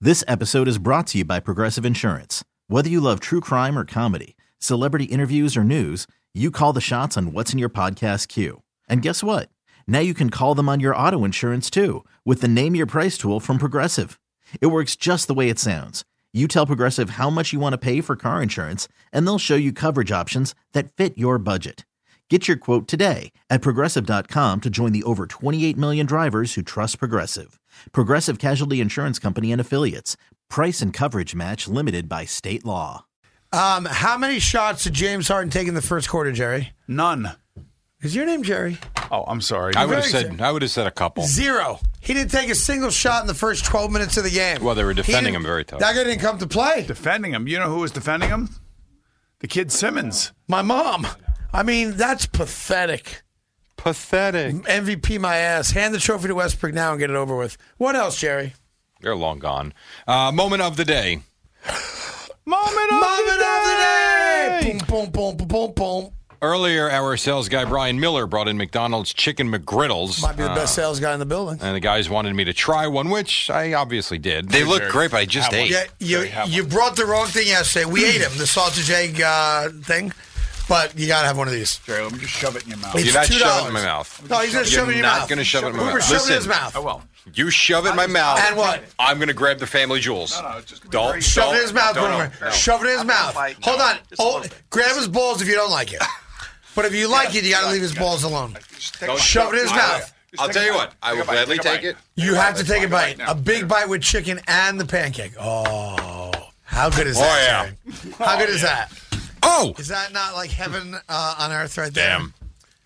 This episode is brought to you by Progressive Insurance. Whether you love true crime or comedy, celebrity interviews or news, you call the shots on what's in your podcast queue. And guess what? Now you can call them on your auto insurance too with the Name Your Price tool from Progressive. It works just the way it sounds. You tell Progressive how much you want to pay for car insurance, and they'll show you coverage options that fit your budget. Get your quote today at Progressive.com to join the over 28 million drivers who trust Progressive. Progressive Casualty Insurance Company and Affiliates. Price and coverage match limited by state law. How many shots did James Harden take in the first quarter, Jerry? None. Is your name Jerry? Oh, I'm sorry. I would have said a couple. Zero. He didn't take a single shot in the first 12 minutes of the game. Well, they were defending him very tough. That guy didn't come to play. Defending him. You know who was defending him? The kid Simmons. My mom. I mean, that's pathetic. Pathetic. MVP my ass. Hand the trophy to Westbrook now and get it over with. What else, Jerry? They're long gone. Moment of the day. Moment of the day! Boom, boom, boom, boom, boom, boom. Earlier, our sales guy, Brian Miller, brought in McDonald's Chicken McGriddles. Might be the best sales guy in the building. And the guys wanted me to try one, which I obviously did. They look great, but I just ate. Yeah, you brought the wrong thing yesterday. We ate them, the sausage egg thing. But you got to have one of these. Jerry, let me just shove it in your mouth. You're not shoving it in my mouth. No, he's going to shove it in your mouth. You're not going to shove it in my mouth. Hoover, shove it in his mouth. I will. You shove it in my mouth. And what? I'm going to grab the family jewels. No, it's just don't. Shove it in his mouth, Boomer. No. Shove it in his mouth. Hold on. Grab his balls if you don't like it. But if you like it, you got to leave his balls alone. Shove it in his mouth. I'll tell you what. I will gladly take it. You have to take a bite. A big bite with chicken and the pancake. Oh, how good is that, Jerry? How good is that? Oh! Is that not like heaven on earth right there? Damn.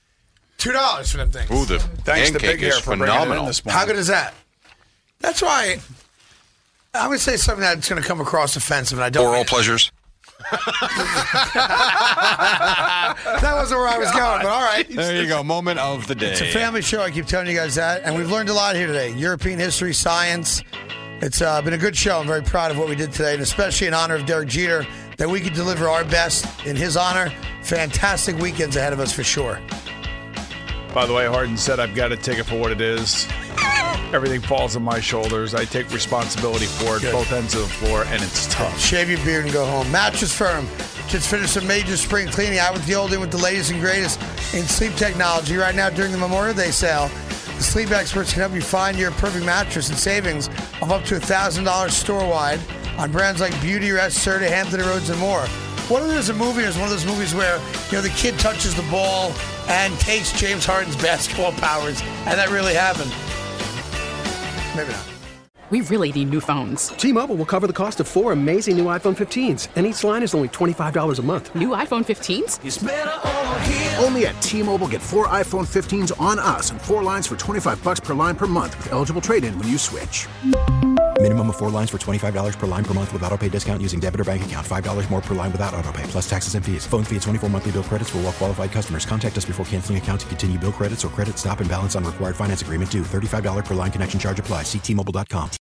$2 for them things. Ooh, the Thanks to pancake Big Hair is for bringing it in phenomenal. this morning. How good is that? That's why I would say something that's going to come across offensive, and I don't. Oral pleasures. That wasn't where I was going, but all right. There you go. Moment of the day. It's a family show. I keep telling you guys that, and we've learned a lot here today. European history, science. It's been a good show. I'm very proud of what we did today, and especially in honor of Derek Jeter, that we could deliver our best in his honor. Fantastic weekends ahead of us for sure. By the way, Harden said, I've got to take it for what it is. Everything falls on my shoulders. I take responsibility for it, both ends of the floor, and it's tough. Shave your beard and go home. Mattress Firm just finished a major spring cleaning out with the old in with the latest and greatest in sleep technology. Right now during the Memorial Day sale, the sleep experts can help you find your perfect mattress and savings of up to $1,000 store-wide on brands like Beautyrest, Serta, Hampton Roads, and more. What if there's a movie, there's one of those movies where, the kid touches the ball and takes James Harden's basketball powers, and that really happened? Maybe not. We really need new phones. T-Mobile will cover the cost of 4 amazing new iPhone 15s, and each line is only $25 a month. New iPhone 15s? It's better over here. Only at T-Mobile, get 4 iPhone 15s on us and 4 lines for $25 per line per month with eligible trade-in when you switch. Minimum of 4 lines for $25 per line per month with autopay discount using debit or bank account. $5 more per line without autopay, plus taxes and fees. Phone fee at 24 monthly bill credits for well-qualified customers. Contact us before canceling account to continue bill credits or credit stop and balance on required finance agreement due. $35 per line connection charge applies. See T-Mobile.com.